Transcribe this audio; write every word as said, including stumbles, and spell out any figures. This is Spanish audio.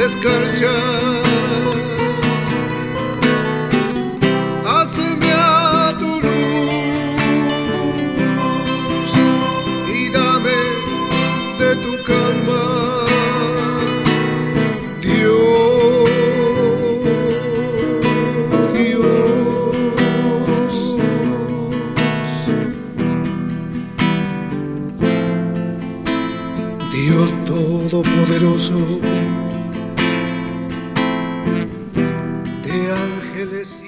escarcha. Haceme a tu luz y dame de tu calma, Dios, Dios. Dios Todopoderoso, de ángeles y